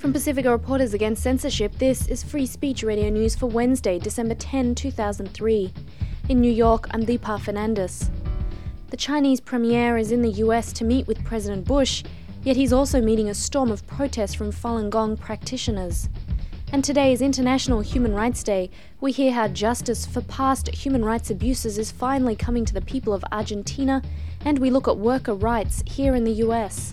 From Pacifica Reporters Against Censorship, this is Free Speech Radio News for Wednesday, December 10, 2003. In New York, I'm Deepa Fernandes. The Chinese premier is in the US to meet with President Bush, yet he's also meeting a storm of protests from Falun Gong practitioners. And today is International Human Rights Day. We hear how justice for past human rights abuses is finally coming to the people of Argentina, and we look at worker rights here in the US.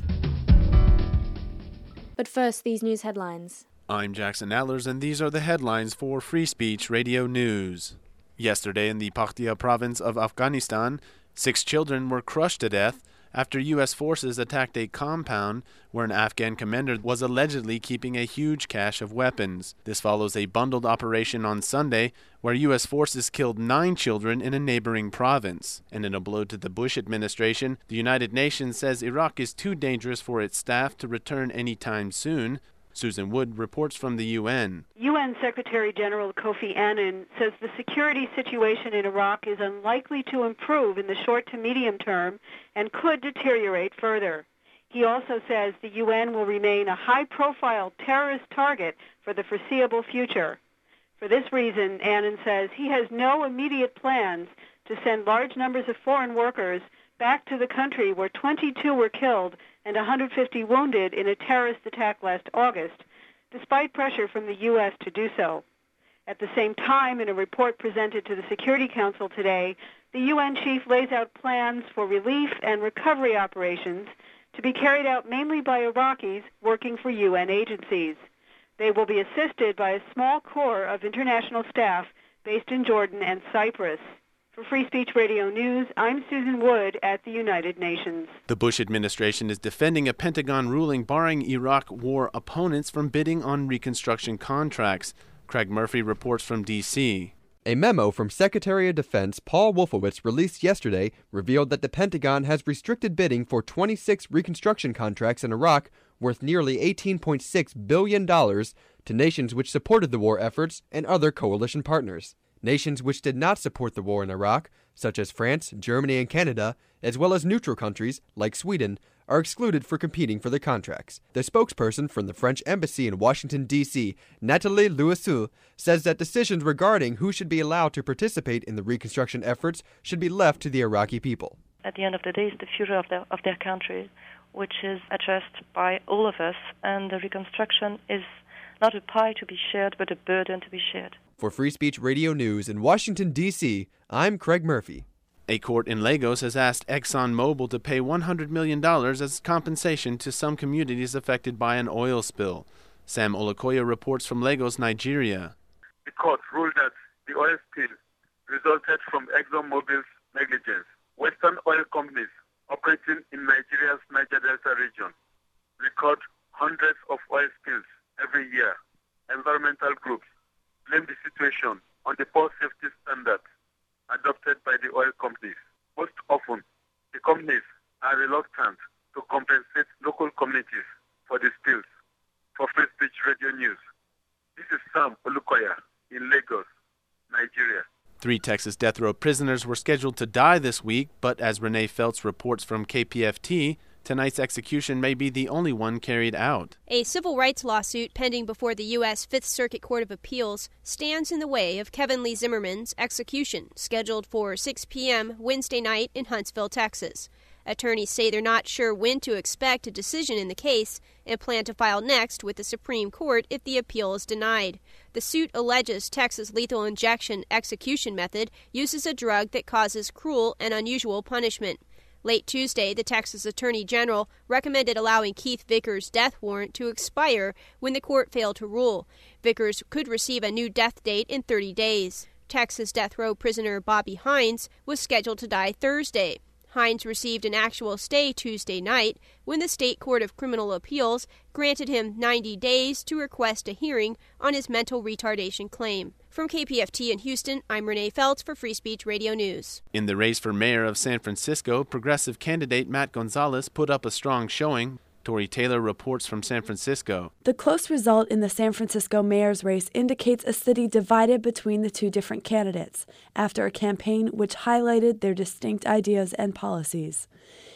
But first, these news headlines. I'm Jackson Allers, and these are the headlines for Free Speech Radio News. Yesterday in the Paktia province of Afghanistan, 6 children were crushed to death after U.S. forces attacked a compound where an Afghan commander was allegedly keeping a huge cache of weapons. This follows a bundled operation on Sunday where U.S. forces killed 9 children in a neighboring province. And in a blow to the Bush administration, the United Nations says Iraq is too dangerous for its staff to return anytime soon. Susan Wood reports from the UN. UN Secretary General Kofi Annan says the security situation in Iraq is unlikely to improve in the short to medium term and could deteriorate further. He also says the UN will remain a high-profile terrorist target for the foreseeable future. For this reason, Annan says he has no immediate plans to send large numbers of foreign workers back to the country where 22 were killed and 150 wounded in a terrorist attack last August, despite pressure from the U.S. to do so. At the same time, in a report presented to the Security Council today, the UN chief lays out plans for relief and recovery operations to be carried out mainly by Iraqis working for UN agencies. They will be assisted by a small corps of international staff based in Jordan and Cyprus. For Free Speech Radio News, I'm Susan Wood at the United Nations. The Bush administration is defending a Pentagon ruling barring Iraq war opponents from bidding on reconstruction contracts. Craig Murphy reports from D.C. A memo from Secretary of Defense Paul Wolfowitz released yesterday revealed that the Pentagon has restricted bidding for 26 reconstruction contracts in Iraq worth nearly $18.6 billion to nations which supported the war efforts and other coalition partners. Nations which did not support the war in Iraq, such as France, Germany, and Canada, as well as neutral countries, like Sweden, are excluded for competing for the contracts. The spokesperson from the French Embassy in Washington, D.C., Nathalie Louisseau, says that decisions regarding who should be allowed to participate in the reconstruction efforts should be left to the Iraqi people. At the end of the day, it's the future of their country, which is addressed by all of us, and the reconstruction is not a pie to be shared, but a burden to be shared. For Free Speech Radio News in Washington, D.C., I'm Craig Murphy. A court in Lagos has asked ExxonMobil to pay $100 million as compensation to some communities affected by an oil spill. Sam Olakoya reports from Lagos, Nigeria. The court ruled that the oil spill resulted from ExxonMobil's negligence. Western oil companies operating in Nigeria's Niger Delta region record hundreds of oil spills every year. Environmental groups blame the situation on the poor safety standards adopted by the oil companies. Most often, the companies are reluctant to compensate local communities for the spills. For Free Speech Radio News, this is Sam Olukoya in Lagos, Nigeria. 3 Texas death row prisoners were scheduled to die this week, but as Renee Feltz reports from KPFT, tonight's execution may be the only one carried out. A civil rights lawsuit pending before the U.S. Fifth Circuit Court of Appeals stands in the way of Kevin Lee Zimmerman's execution, scheduled for 6 p.m. Wednesday night in Huntsville, Texas. Attorneys say they're not sure when to expect a decision in the case and plan to file next with the Supreme Court if the appeal is denied. The suit alleges Texas' lethal injection execution method uses a drug that causes cruel and unusual punishment. Late Tuesday, the Texas Attorney General recommended allowing Keith Vickers' death warrant to expire when the court failed to rule. Vickers could receive a new death date in 30 days. Texas death row prisoner Bobby Hines was scheduled to die Thursday. Hines received an actual stay Tuesday night when the State Court of Criminal Appeals granted him 90 days to request a hearing on his mental retardation claim. From KPFT in Houston, I'm Renee Feltz for Free Speech Radio News. In the race for mayor of San Francisco, progressive candidate Matt Gonzalez put up a strong showing. Tori Taylor reports from San Francisco. The close result in the San Francisco mayor's race indicates a city divided between the two different candidates after a campaign which highlighted their distinct ideas and policies.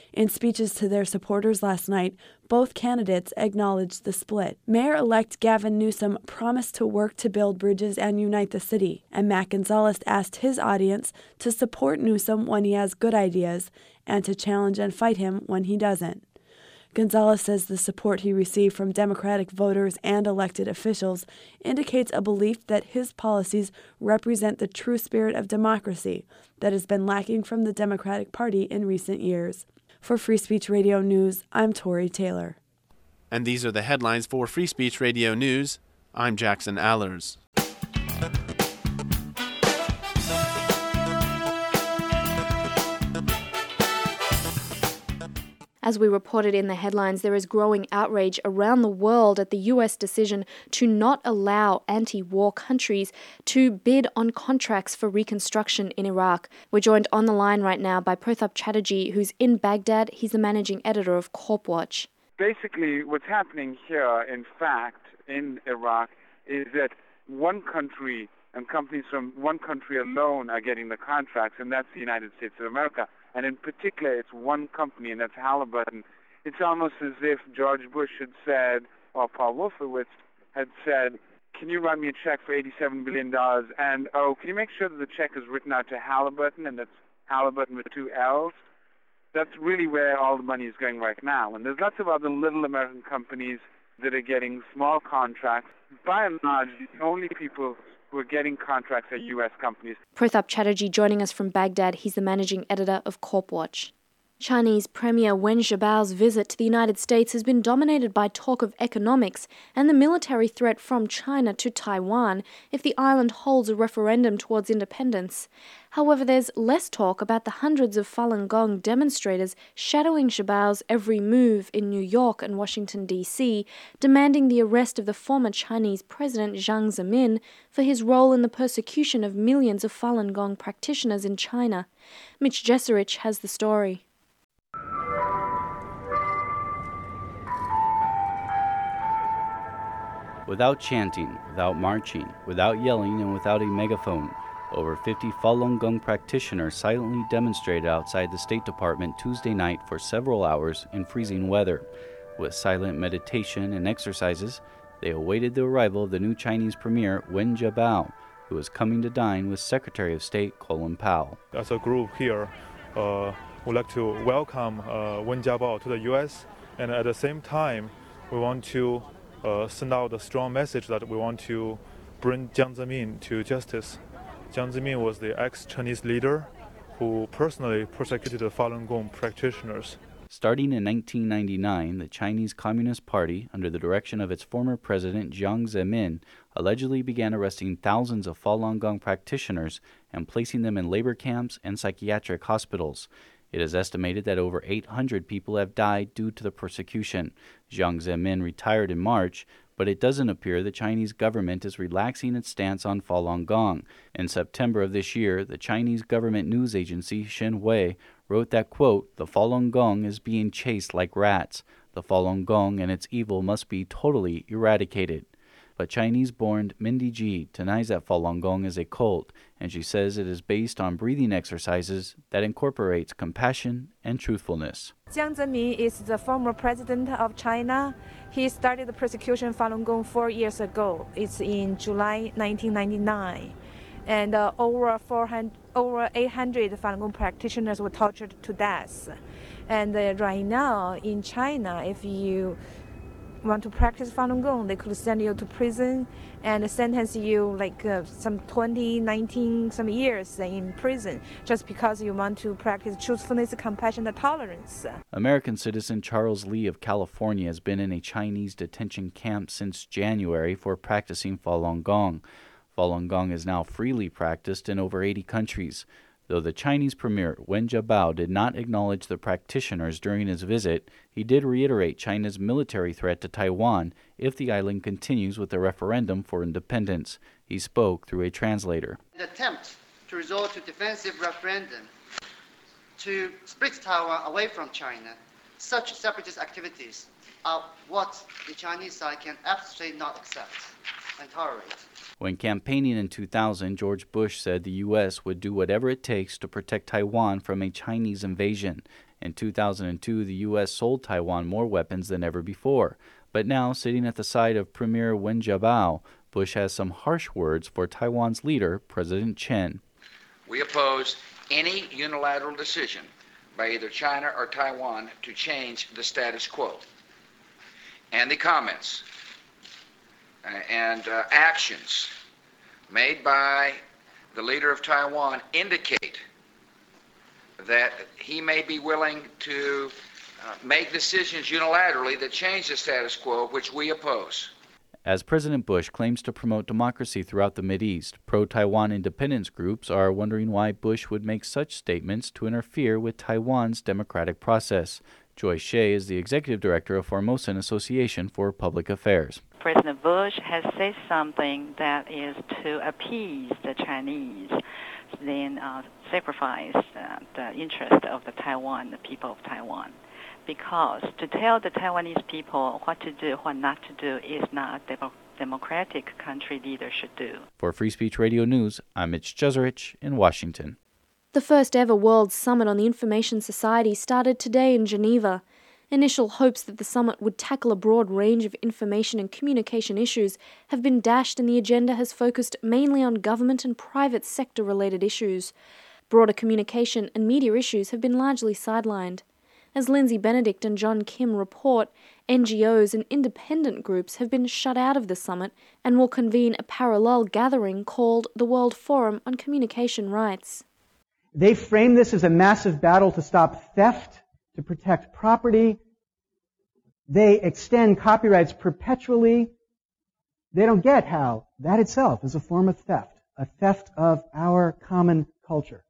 In speeches to their supporters last night, both candidates acknowledged the split. Mayor-elect Gavin Newsom promised to work to build bridges and unite the city, and Matt Gonzalez asked his audience to support Newsom when he has good ideas and to challenge and fight him when he doesn't. Gonzalez says the support he received from Democratic voters and elected officials indicates a belief that his policies represent the true spirit of democracy that has been lacking from the Democratic Party in recent years. For Free Speech Radio News, I'm Tori Taylor. And these are the headlines for Free Speech Radio News. I'm Jackson Allers. As we reported in the headlines, there is growing outrage around the world at the US decision to not allow anti-war countries to bid on contracts for reconstruction in Iraq. We're joined on the line right now by Prothup Chatterjee, who's in Baghdad. He's the managing editor of CorpWatch. Basically, what's happening here, in fact, in Iraq, is that one country and companies from one country alone are getting the contracts, and that's the United States of America. And in particular, it's one company, and that's Halliburton. It's almost as if George Bush had said, or Paul Wolfowitz had said, can you write me a check for $87 billion? And, oh, can you make sure that the check is written out to Halliburton, and that's Halliburton with 2 L's? That's really where all the money is going right now. And there's lots of other little American companies that are getting small contracts. By and large, the only people who are getting contracts are U.S. companies. Prothup Chatterjee joining us from Baghdad. He's the managing editor of CorpWatch. Chinese Premier Wen Jiabao's visit to the United States has been dominated by talk of economics and the military threat from China to Taiwan if the island holds a referendum towards independence. However, there's less talk about the hundreds of Falun Gong demonstrators shadowing Jiabao's every move in New York and Washington, D.C., demanding the arrest of the former Chinese President Jiang Zemin for his role in the persecution of millions of Falun Gong practitioners in China. Mitch Jeserich has the story. Without chanting, without marching, without yelling, and without a megaphone, over 50 Falun Gong practitioners silently demonstrated outside the State Department Tuesday night for several hours in freezing weather. With silent meditation and exercises, they awaited the arrival of the new Chinese Premier Wen Jiabao, who was coming to dine with Secretary of State Colin Powell. As a group here, we'd like to welcome Wen Jiabao to the U.S., and at the same time, we want to send out a strong message that we want to bring Jiang Zemin to justice. Jiang Zemin was the ex-Chinese leader who personally persecuted the Falun Gong practitioners. Starting in 1999, the Chinese Communist Party, under the direction of its former president Jiang Zemin, allegedly began arresting thousands of Falun Gong practitioners and placing them in labor camps and psychiatric hospitals. It is estimated that over 800 people have died due to the persecution. Jiang Zemin retired in March, but it doesn't appear the Chinese government is relaxing its stance on Falun Gong. In September of this year, the Chinese government news agency Xinhua wrote that, quote, "The Falun Gong is being chased like rats. The Falun Gong and its evil must be totally eradicated." But Chinese-born Mindy Ji denies that Falun Gong is a cult, and she says it is based on breathing exercises that incorporates compassion and truthfulness. Jiang Zemin is the former president of China. He started the persecution of Falun Gong 4 years ago. It's in July 1999. And over 800 Falun Gong practitioners were tortured to death. And right now in China, if you want to practice Falun Gong, they could send you to prison and sentence you like some 20, 19, some years in prison just because you want to practice truthfulness, compassion, and tolerance. American citizen Charles Lee of California has been in a Chinese detention camp since January for practicing Falun Gong. Falun Gong is now freely practiced in over 80 countries. Though the Chinese Premier Wen Jiabao did not acknowledge the practitioners during his visit, he did reiterate China's military threat to Taiwan if the island continues with the referendum for independence. He spoke through a translator. The attempt to resort to defensive referendum to split Taiwan away from China, such separatist activities are what the Chinese side can absolutely not accept and tolerate. When campaigning in 2000, George Bush said the U.S. would do whatever it takes to protect Taiwan from a Chinese invasion. In 2002, the U.S. sold Taiwan more weapons than ever before. But now, sitting at the side of Premier Wen Jiabao, Bush has some harsh words for Taiwan's leader, President Chen. We oppose any unilateral decision by either China or Taiwan to change the status quo. And the comments and actions made by the leader of Taiwan indicate that he may be willing to make decisions unilaterally that change the status quo, which we oppose. As President Bush claims to promote democracy throughout the Mideast, pro-Taiwan independence groups are wondering why Bush would make such statements to interfere with Taiwan's democratic process. Joy Shea is the executive director of Formosan Association for Public Affairs. President Bush has said something that is to appease the Chinese, then sacrifice the interest of the people of Taiwan. Because to tell the Taiwanese people what to do, what not to do, is not a democratic country leader should do. For Free Speech Radio News, I'm Mitch Jeserich in Washington. The first ever World Summit on the Information Society started today in Geneva. Initial hopes that the summit would tackle a broad range of information and communication issues have been dashed, and the agenda has focused mainly on government and private sector-related issues. Broader communication and media issues have been largely sidelined. As Lindsay Benedict and John Kim report, NGOs and independent groups have been shut out of the summit and will convene a parallel gathering called the World Forum on Communication Rights. They frame this as a massive battle to stop theft, to protect property. They extend copyrights perpetually. They don't get how that itself is a form of theft, a theft of our common culture.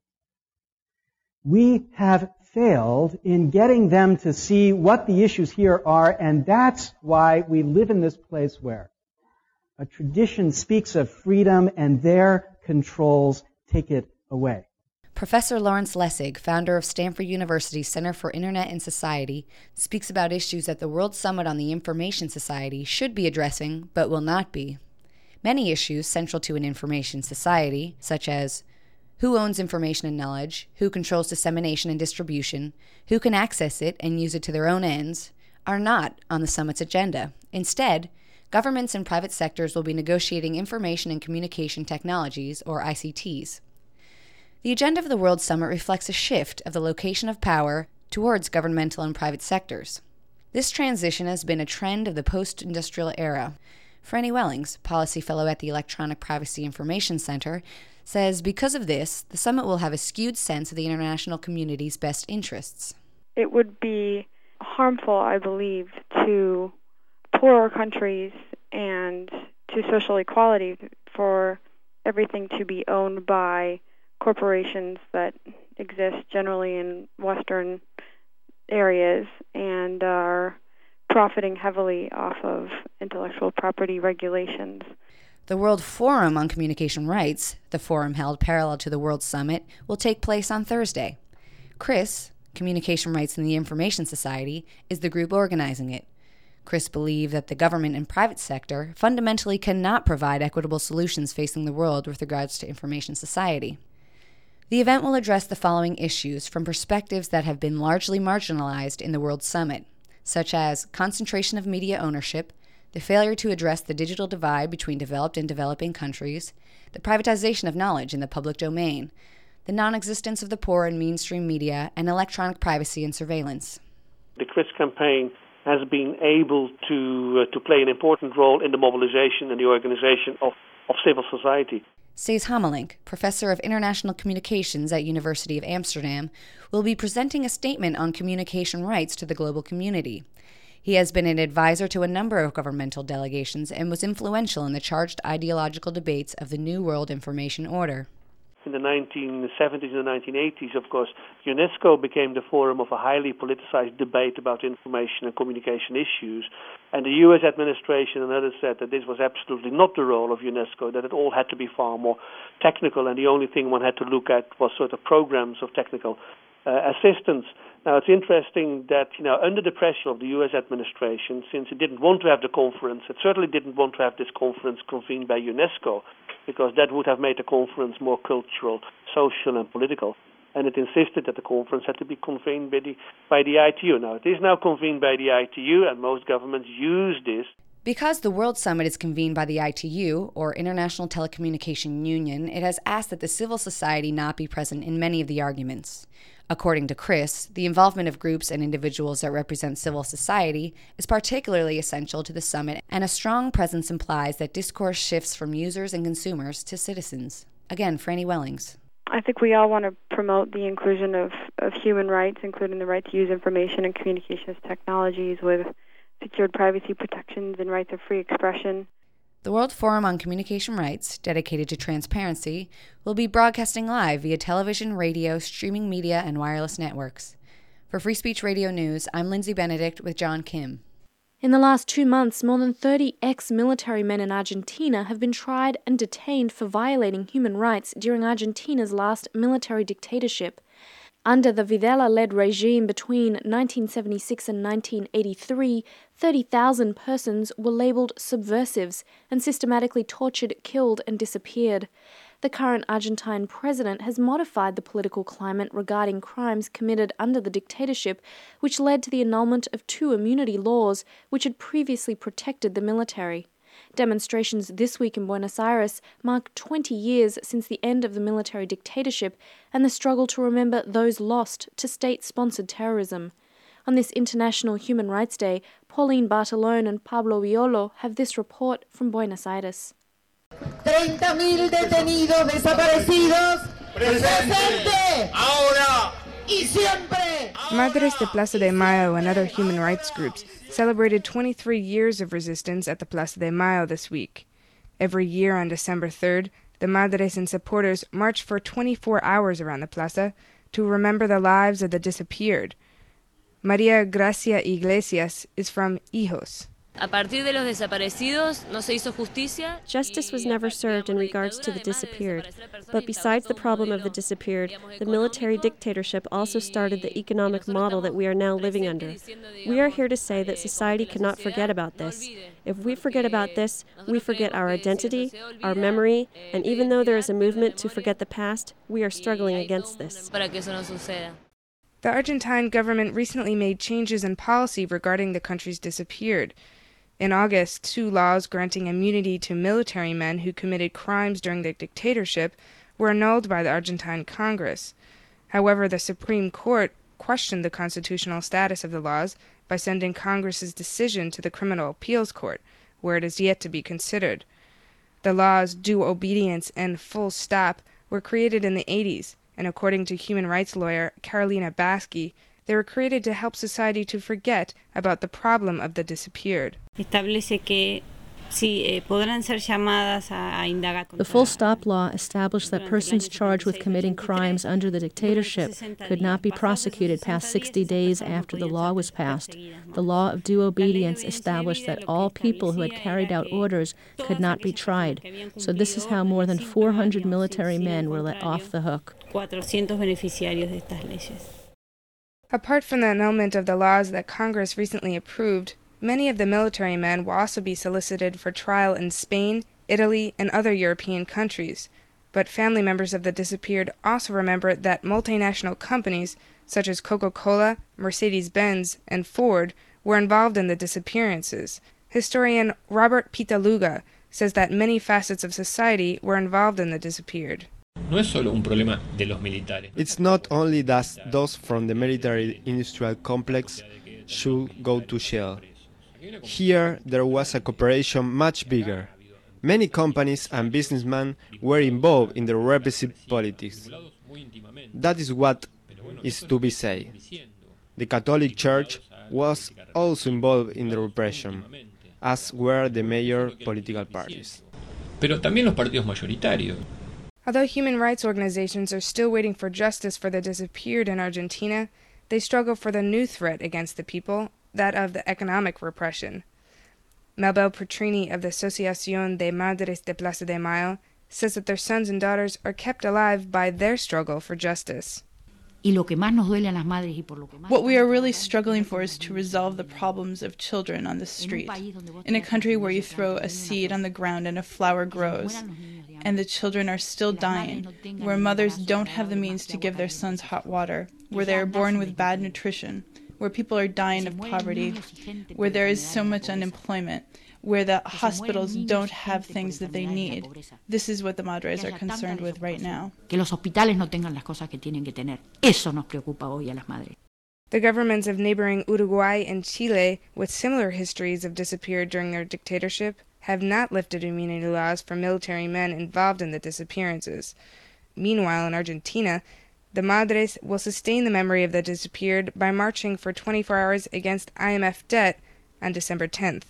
We have failed in getting them to see what the issues here are, and that's why we live in this place where a tradition speaks of freedom and their controls take it away. Professor Lawrence Lessig, founder of Stanford University's Center for Internet and Society, speaks about issues that the World Summit on the Information Society should be addressing, but will not be. Many issues central to an information society, such as who owns information and knowledge, who controls dissemination and distribution, who can access it and use it to their own ends, are not on the summit's agenda. Instead, governments and private sectors will be negotiating information and communication technologies, or ICTs. The agenda of the World Summit reflects a shift of the location of power towards governmental and private sectors. This transition has been a trend of the post-industrial era. Franny Wellings, policy fellow at the Electronic Privacy Information Center, says because of this, the summit will have a skewed sense of the international community's best interests. It would be harmful, I believe, to poorer countries and to social equality for everything to be owned by corporations that exist generally in Western areas and are profiting heavily off of intellectual property regulations. The World Forum on Communication Rights, the forum held parallel to the World Summit, will take place on Thursday. CRIS, Communication Rights in the Information Society, is the group organizing it. CRIS believe that the government and private sector fundamentally cannot provide equitable solutions facing the world with regards to information society. The event will address the following issues from perspectives that have been largely marginalized in the World Summit, such as concentration of media ownership, the failure to address the digital divide between developed and developing countries, the privatization of knowledge in the public domain, the non-existence of the poor in mainstream media, and electronic privacy and surveillance. The CRIS campaign has been able to play an important role in the mobilization and the organization of civil society. Cees Hamelink, professor of international communications at University of Amsterdam, will be presenting a statement on communication rights to the global community. He has been an advisor to a number of governmental delegations and was influential in the charged ideological debates of the New World Information Order. In the 1970s and the 1980s, of course, UNESCO became the forum of a highly politicized debate about information and communication issues. And the U.S. administration and others said that this was absolutely not the role of UNESCO, that it all had to be far more technical, and the only thing one had to look at was sort of programs of technical assistance. Now, it's interesting that, under the pressure of the U.S. administration, since it didn't want to have the conference, it certainly didn't want to have this conference convened by UNESCO, because that would have made the conference more cultural, social, and political. and it insisted that the conference had to be convened by the ITU. Now, it is now convened by the ITU, and most governments use this. Because the World Summit is convened by the ITU, or International Telecommunication Union, it has asked that the civil society not be present in many of the arguments. According to Chris, the involvement of groups and individuals that represent civil society is particularly essential to the summit, and a strong presence implies that discourse shifts from users and consumers to citizens. Again, Franny Wellings. I think we all want to promote the inclusion of human rights, including the right to use information and communications technologies with secured privacy protections and rights of free expression. The World Forum on Communication Rights, dedicated to transparency, will be broadcasting live via television, radio, streaming media, and wireless networks. For Free Speech Radio News, I'm Lindsay Benedict with John Kim. In the last 2 months, more than 30 ex-military men in Argentina have been tried and detained for violating human rights during Argentina's last military dictatorship. Under the Videla-led regime between 1976 and 1983, 30,000 persons were labelled subversives and systematically tortured, killed, and disappeared. The current Argentine president has modified the political climate regarding crimes committed under the dictatorship, which led to the annulment of 2 immunity laws which had previously protected the military. Demonstrations this week in Buenos Aires mark 20 years since the end of the military dictatorship and the struggle to remember those lost to state-sponsored terrorism. On this International Human Rights Day, Pauline Bartolone and Pablo Violo have this report from Buenos Aires. 30.000 detenidos desaparecidos. Presente. Ahora y siempre. Madres de Plaza de Mayo and other human rights groups celebrated 23 years of resistance at the Plaza de Mayo this week. Every year on December 3rd, the Madres and supporters march for 24 hours around the plaza to remember the lives of the disappeared. Maria Gracia Iglesias is from Hijos. Justice was never served in regards to the disappeared. But besides the problem of the disappeared, the military dictatorship also started the economic model that we are now living under. We are here to say that society cannot forget about this. If we forget about this, we forget our identity, our memory, and even though there is a movement to forget the past, we are struggling against this. The Argentine government recently made changes in policy regarding the country's disappeared. In August, 2 laws granting immunity to military men who committed crimes during the dictatorship were annulled by the Argentine Congress. However, the Supreme Court questioned the constitutional status of the laws by sending Congress's decision to the Criminal Appeals Court, where it is yet to be considered. The laws due obedience and full stop were created in the 80s, and according to human rights lawyer Carolina Baschi, they were created to help society to forget about the problem of the disappeared. The full stop law established that persons charged with committing crimes under the dictatorship could not be prosecuted past 60 days after the law was passed. The law of due obedience established that all people who had carried out orders could not be tried. So this is how more than 400 military men were let off the hook. Apart from the annulment of the laws that Congress recently approved, many of the military men will also be solicited for trial in Spain, Italy, and other European countries. But family members of the disappeared also remember that multinational companies such as Coca-Cola, Mercedes-Benz, and Ford were involved in the disappearances. Historian Robert Pitaluga says that many facets of society were involved in the disappeared. It's not only that those from the military-industrial complex should go to jail. Here there was a cooperation much bigger. Many companies and businessmen were involved in the repressive politics. That is what is to be said. The Catholic Church was also involved in the repression, as were the major political parties. Although human rights organizations are still waiting for justice for the disappeared in Argentina, they struggle for the new threat against the people, that of the economic repression. Mabel Petrini of the Asociación de Madres de Plaza de Mayo says that their sons and daughters are kept alive by their struggle for justice. What we are really struggling for is to resolve the problems of children on the street. In a country where you throw a seed on the ground and a flower grows, and the children are still dying, where mothers don't have the means to give their sons hot water, where they are born with bad nutrition, where people are dying of poverty, where there is so much unemployment, where the hospitals don't have things that they need. This is what the Madres are concerned with right now. The governments of neighboring Uruguay and Chile, with similar histories of disappeared during their dictatorship, have not lifted immunity laws for military men involved in the disappearances. Meanwhile, in Argentina, the Madres will sustain the memory of the disappeared by marching for 24 hours against IMF debt on December 10th.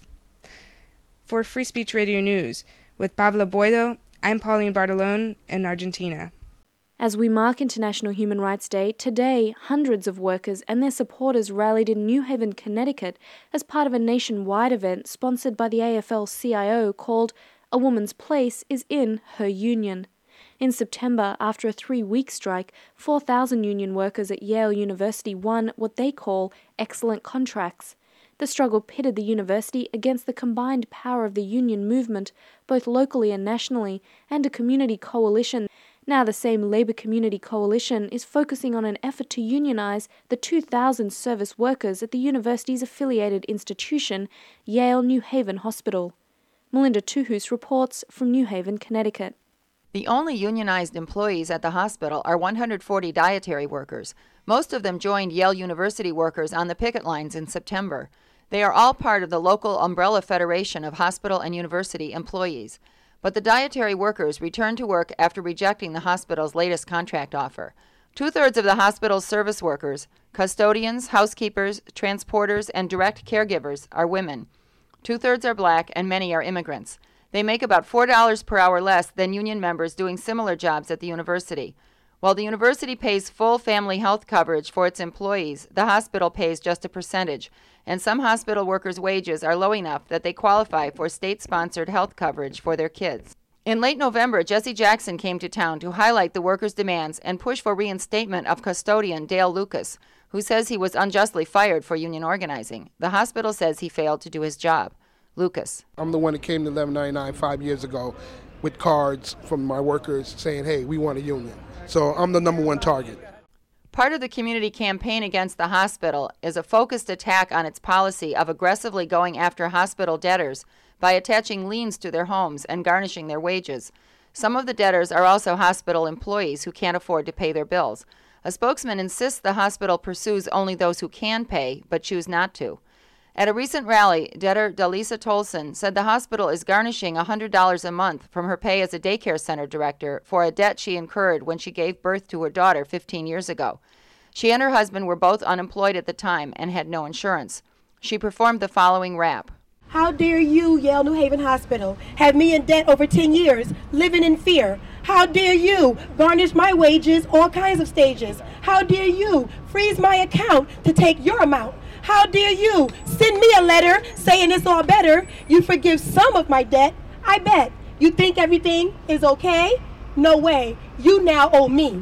For Free Speech Radio News, with Pablo Boido, I'm Pauline Bartolone in Argentina. As we mark International Human Rights Day, today hundreds of workers and their supporters rallied in New Haven, Connecticut as part of a nationwide event sponsored by the AFL-CIO called A Woman's Place is in Her Union. In September, after a 3-week strike, 4,000 union workers at Yale University won what they call excellent contracts. The struggle pitted the university against the combined power of the union movement, both locally and nationally, and a community coalition. Now the same Labour Community Coalition is focusing on an effort to unionize the 2,000 service workers at the university's affiliated institution, Yale New Haven Hospital. Melinda Tuhus reports from New Haven, Connecticut. The only unionized employees at the hospital are 140 dietary workers. Most of them joined Yale University workers on the picket lines in September. They are all part of the local umbrella federation of hospital and university employees. But the dietary workers returned to work after rejecting the hospital's latest contract offer. 2/3 of the hospital's service workers, custodians, housekeepers, transporters, and direct caregivers are women. 2/3 are black and many are immigrants. They make about $4 per hour less than union members doing similar jobs at the university. While the university pays full family health coverage for its employees, the hospital pays just a percentage, and some hospital workers' wages are low enough that they qualify for state-sponsored health coverage for their kids. In late November, Jesse Jackson came to town to highlight the workers' demands and push for reinstatement of custodian Dale Lucas, who says he was unjustly fired for union organizing. The hospital says he failed to do his job. Lucas. I'm the one that came to 1199 5 years ago with cards from my workers saying, hey, we want a union. So I'm the number one target. Part of the community campaign against the hospital is a focused attack on its policy of aggressively going after hospital debtors by attaching liens to their homes and garnishing their wages. Some of the debtors are also hospital employees who can't afford to pay their bills. A spokesman insists the hospital pursues only those who can pay but choose not to. At a recent rally, debtor Dalisa Tolson said the hospital is garnishing $100 a month from her pay as a daycare center director for a debt she incurred when she gave birth to her daughter 15 years ago. She and her husband were both unemployed at the time and had no insurance. She performed the following rap. How dare you, Yale New Haven Hospital, have me in debt over 10 years, living in fear? How dare you garnish my wages all kinds of stages? How dare you freeze my account to take your amount? How dare you send me a letter saying it's all better? You forgive some of my debt, I bet. You think everything is okay? No way. You now owe me.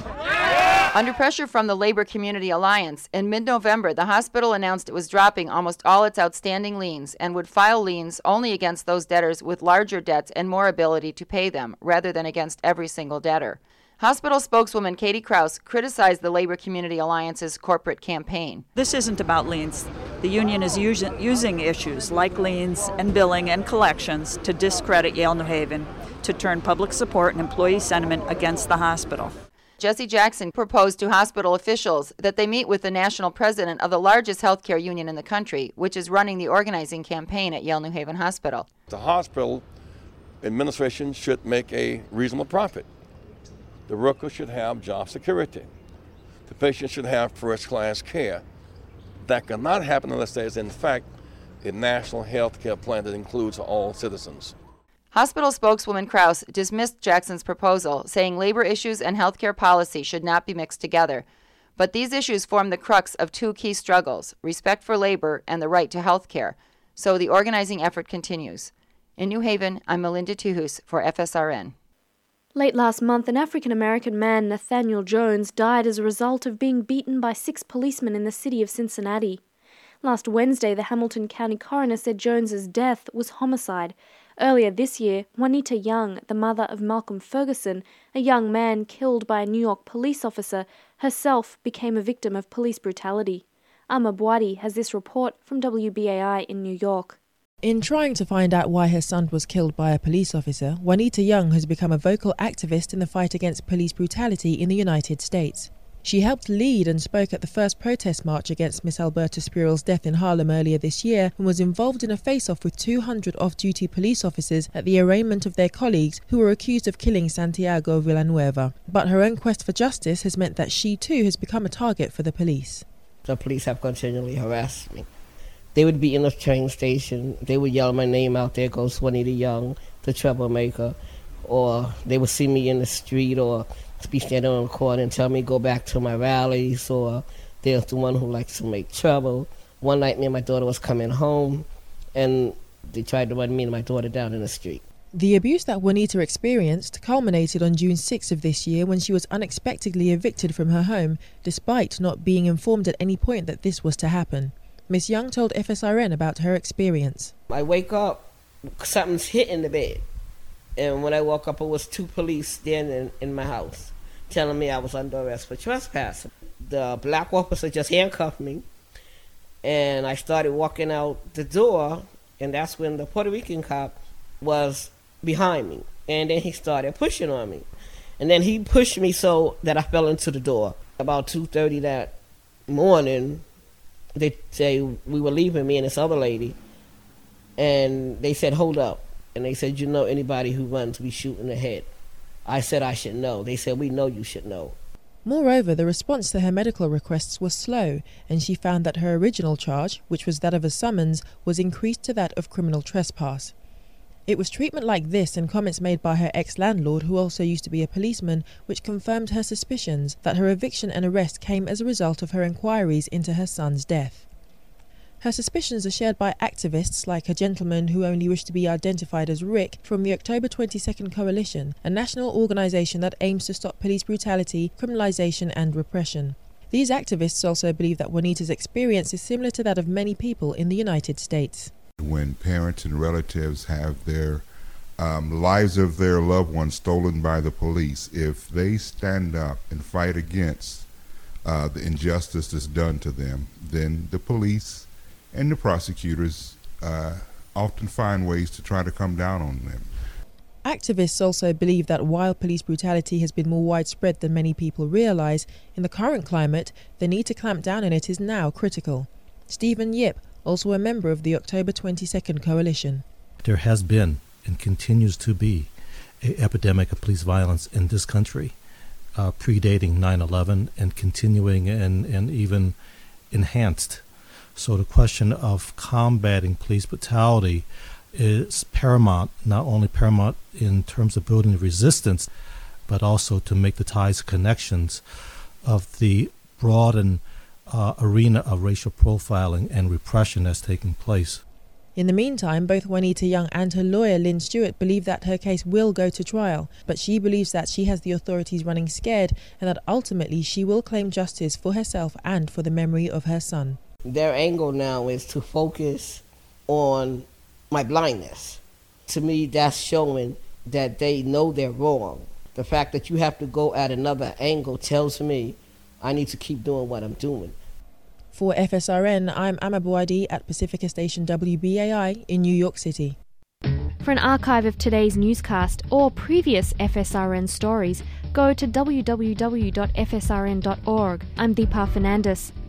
Under pressure from the Labor Community Alliance, in mid-November, the hospital announced it was dropping almost all its outstanding liens and would file liens only against those debtors with larger debts and more ability to pay them, rather than against every single debtor. Hospital spokeswoman Katie Krause criticized the Labor Community Alliance's corporate campaign. This isn't about liens. The union is using issues like liens and billing and collections to discredit Yale New Haven, to turn public support and employee sentiment against the hospital. Jesse Jackson proposed to hospital officials that they meet with the national president of the largest healthcare union in the country, which is running the organizing campaign at Yale New Haven Hospital. The hospital administration should make a reasonable profit. The workers should have job security. The patient should have first-class care. That cannot happen unless there is, in fact, a national health care plan that includes all citizens. Hospital spokeswoman Krause dismissed Jackson's proposal, saying labor issues and healthcare policy should not be mixed together. But these issues form the crux of two key struggles, respect for labor and the right to health care. So the organizing effort continues. In New Haven, I'm Melinda Tuhus for FSRN. Late last month, an African-American man, Nathaniel Jones, died as a result of being beaten by 6 policemen in the city of Cincinnati. Last Wednesday, the Hamilton County coroner said Jones's death was homicide. Earlier this year, Juanita Young, the mother of Malcolm Ferguson, a young man killed by a New York police officer, herself became a victim of police brutality. Amma Bwadi has this report from WBAI in New York. In trying to find out why her son was killed by a police officer, Juanita Young has become a vocal activist in the fight against police brutality in the United States. She helped lead and spoke at the first protest march against Miss Alberta Spurrell's death in Harlem earlier this year and was involved in a face-off with 200 off-duty police officers at the arraignment of their colleagues who were accused of killing Santiago Villanueva. But her own quest for justice has meant that she too has become a target for the police. The police have continually harassed me. They would be in the train station, they would yell my name out, there goes Juanita Young, the troublemaker, or they would see me in the street or be standing on the corner and tell me to go back to my rallies, or there's the one who likes to make trouble. One night me and my daughter was coming home and they tried to run me and my daughter down in the street. The abuse that Juanita experienced culminated on June 6 of this year when she was unexpectedly evicted from her home, despite not being informed at any point that this was to happen. Miss Young told FSRN about her experience. I wake up, something's hitting the bed. And when I woke up, it was 2 police standing in my house, telling me I was under arrest for trespassing. The black officer just handcuffed me, and I started walking out the door, and that's when the Puerto Rican cop was behind me. And then he started pushing on me. And then he pushed me so that I fell into the door. About 2:30 that morning, they say we were leaving, me and this other lady, and they said, hold up. And they said, you know, anybody who runs, we shoot in the head. I said I should know. They said, we know you should know. Moreover, the response to her medical requests was slow, and she found that her original charge, which was that of a summons, was increased to that of criminal trespass. It was treatment like this and comments made by her ex-landlord, who also used to be a policeman, which confirmed her suspicions that her eviction and arrest came as a result of her inquiries into her son's death. Her suspicions are shared by activists like a gentleman who only wished to be identified as Rick from the October 22nd Coalition, a national organisation that aims to stop police brutality, criminalisation and repression. These activists also believe that Juanita's experience is similar to that of many people in the United States. When parents and relatives have their lives of their loved ones stolen by the police, if they stand up and fight against the injustice that's done to them, then the police and the prosecutors often find ways to try to come down on them. Activists also believe that while police brutality has been more widespread than many people realise, in the current climate, the need to clamp down on it is now critical. Stephen Yip, also a member of the October 22nd Coalition. There has been and continues to be an epidemic of police violence in this country, predating 9/11 and continuing and even enhanced. So the question of combating police brutality is paramount, not only paramount in terms of building resistance, but also to make the ties and connections of the broadened arena of racial profiling and repression that's taking place. In the meantime, both Juanita Young and her lawyer, Lynn Stewart, believe that her case will go to trial, but she believes that she has the authorities running scared and that ultimately she will claim justice for herself and for the memory of her son. Their angle now is to focus on my blindness. To me, that's showing that they know they're wrong. The fact that you have to go at another angle tells me I need to keep doing what I'm doing. For FSRN, I'm Amma Bwadi at Pacifica Station WBAI in New York City. For an archive of today's newscast or previous FSRN stories, go to www.fsrn.org. I'm Deepa Fernandes.